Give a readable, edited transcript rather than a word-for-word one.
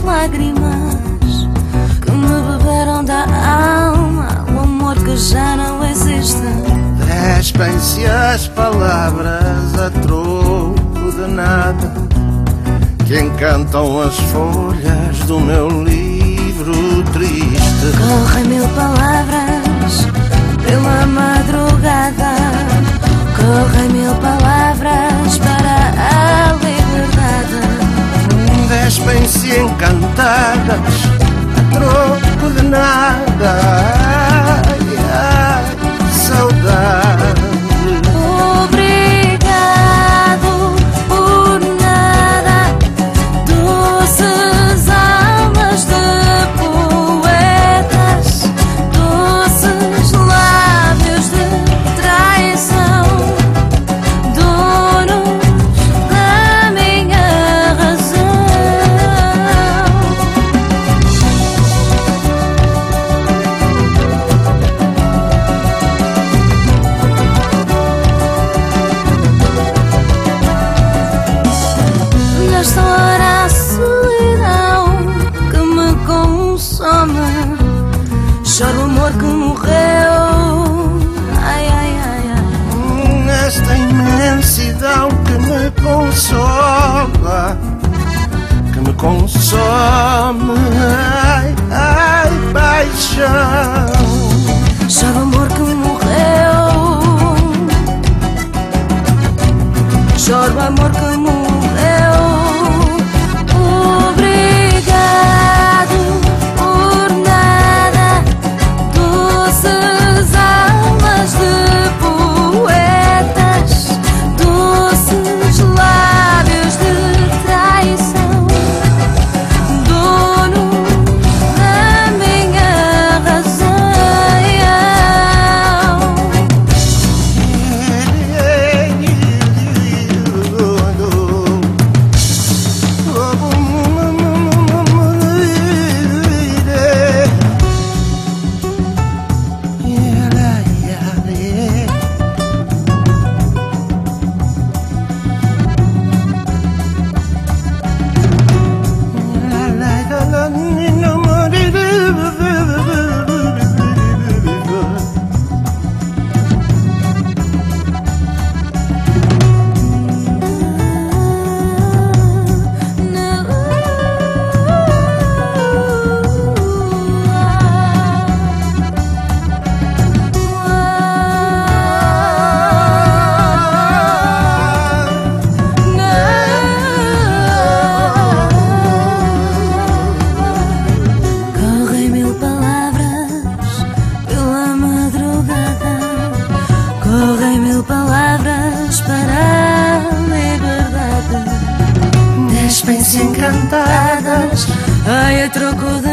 lágrimas que me beberam da alma, o amor que já não existe. Despem-se as palavras a troco de nada, que encantam as folhas do meu livro triste. Correm mil palavras pela madrugada, correm mil palavras para a liberdade. Despem-se encantadas a troco de nada. Ai, ai, saudade. Obrigado por nada, doces almas de poetas, doces lábios de traição, donos da minha razão. Nesta hora a solidão que me consome, choro o amor que morreu. Ai, ai, ai, ai. Nesta imensidão que me consola, que me consome. Ai, ai, paixão. Choro o amor que morreu, choro o amor que morreu. Obrigado por nada, doces almas de poetas, doces lábios de traição, dono da minha razão. Correm mil palavras pela madrugada, correm mil palavras para a liberdade. Despem-se encantadas Ai, a troco de